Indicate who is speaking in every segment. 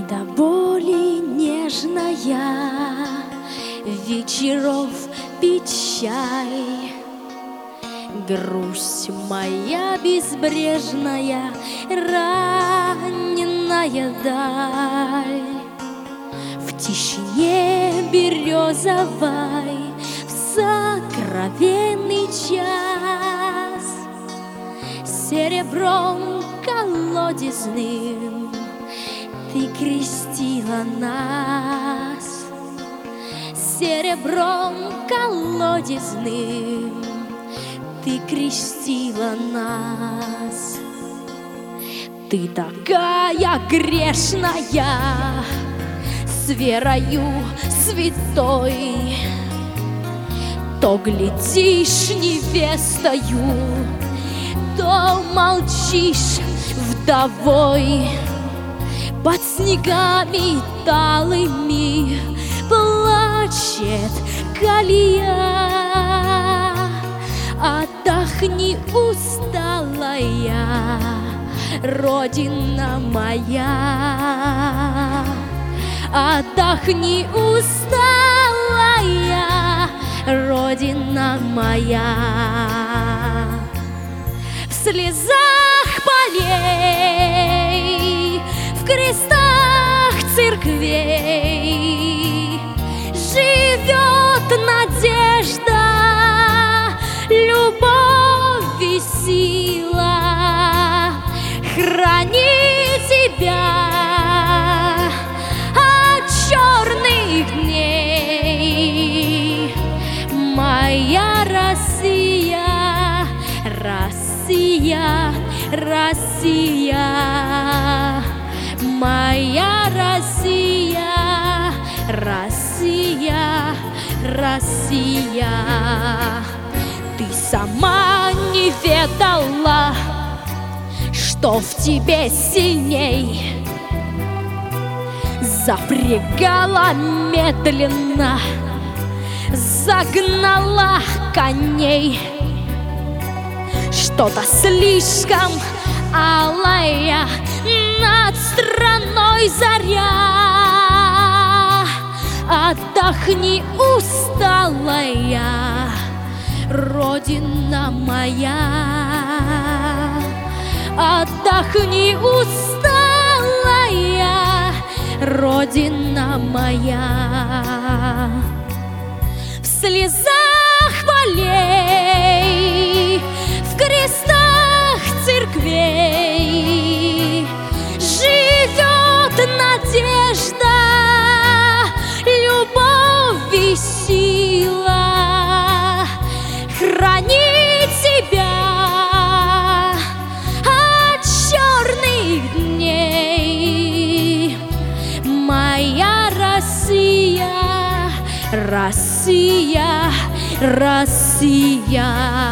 Speaker 1: до боли нежная, вечеров печаль, грусть моя безбрежная, раненая даль. В тишине березовой, в сокровенный час, серебром колодезным ты крестила нас, серебром колодезным ты крестила нас. Ты такая грешная, с верою святой, то глядишь невестою, то молчишь вдовой. Под снегами талыми плачет колея. Отдохни, усталая Родина моя, отдохни, усталая Родина моя. В слезах полей, в крестах церквей живет надежда, любовь и сила. Храни тебя от черных дней, моя Россия, Россия, Россия, моя Россия, Россия, Россия. Ты сама не ведала, что в тебе сильней, запрягала медленно, загнала коней. Что-то слишком алая над страной заря. Отдохни, усталая Родина моя, отдохни, усталая Родина моя. В слезах полей, в крестах церквей живет надежда, любовь и сила. Храни тебя от черных дней, моя Россия, Россия, Россия.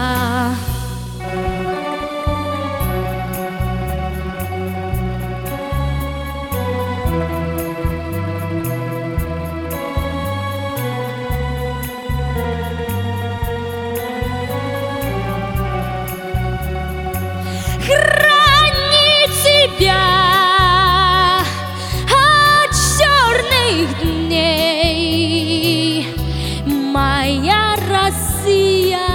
Speaker 1: Храни тебя от черных дней, моя Россия,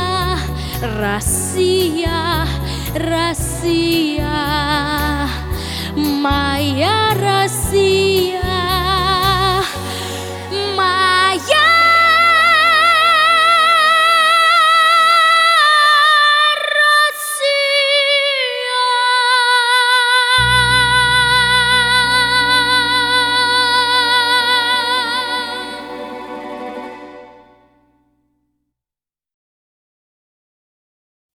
Speaker 1: Россия, Россия, моя Россия.